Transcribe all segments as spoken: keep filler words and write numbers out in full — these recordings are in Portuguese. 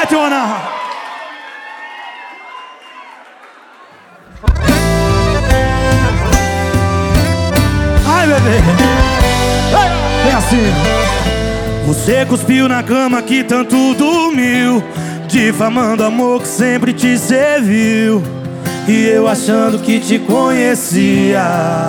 Betona! Ai, bebê! É assim. Você cuspiu na cama que tanto dormiu, difamando amor que sempre te serviu, e eu achando que te conhecia.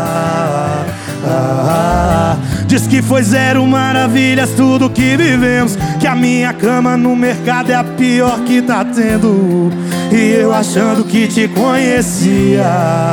ah, Diz que foi zero maravilhas tudo que vivemos, que a minha cama no mercado é a pior que tá tendo, e eu achando que te conhecia.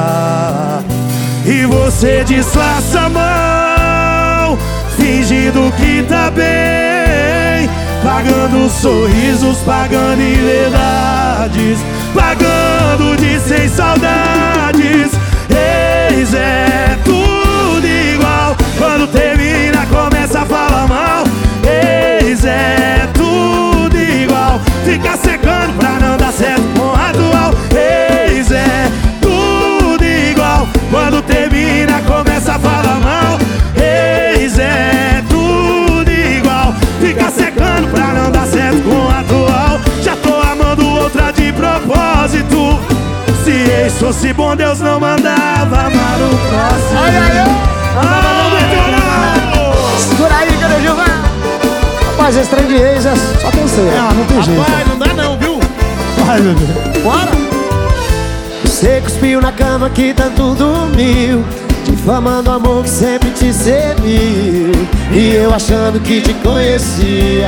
E você disfarça a mão, fingindo que tá bem, pagando sorrisos, pagando em verdades, pagando de sem saudades. Eis é tudo igual, quando termina começa a falar mal. Eis é tudo igual, fica secando pra não dar certo com o atual. Eis é tudo igual, quando termina começa a falar mal. Eis é tudo igual, fica secando pra não dar certo com o atual. Já tô amando outra de propósito. Se ex fosse bom, Deus não mandava amar o próximo. Ai, ai, ai. Ah, segura aí, cadê o Gilvan? Rapaz, esse trem de ex é só tem ser. Ah, não tem jeito. Rapaz, não dá não, viu? Vai, bebê. Bora! Você cuspiu na cama que tanto dormiu, difamando amor que sempre te serviu, e eu achando que te conhecia.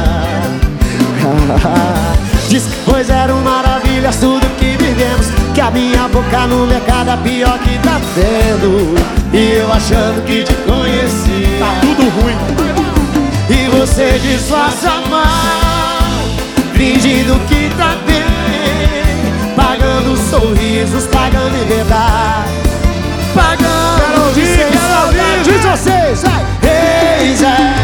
Diz que foi zero maravilhas tudo que vivemos, que a minha boca no mercado é a pior que tá tendo, e eu achando que te conhecia. Tá tudo ruim. E você disfarça mal, fingindo que tá bem, pagando sorrisos, pagando em verdade, pagando de sem saudade. Diz vocês, vai! Eis é,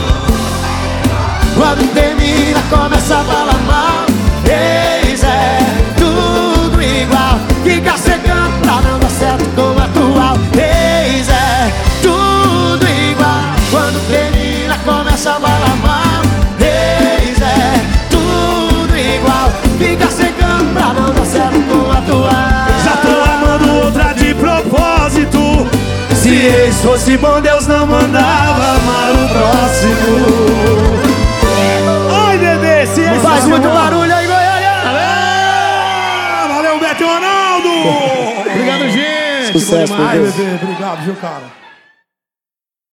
quando termina começa a falar mal. Eis é tudo igual, fica secando pra não dar certo com o atual. Eis é tudo igual, quando termina começa a falar mal. Eis é tudo igual, fica secando pra não dar certo com o atual. Já tô amando outra de propósito. Se ex fosse bom, Deus não mandava amar o próximo. Ai, bebê, se ex Faz fosse muito bom. barulho aí, Goiânia! Valeu, valeu, Beto Ronaldo! Obrigado, gente. Sucesso, Bom demais. Ai, bebê, obrigado, viu, cara?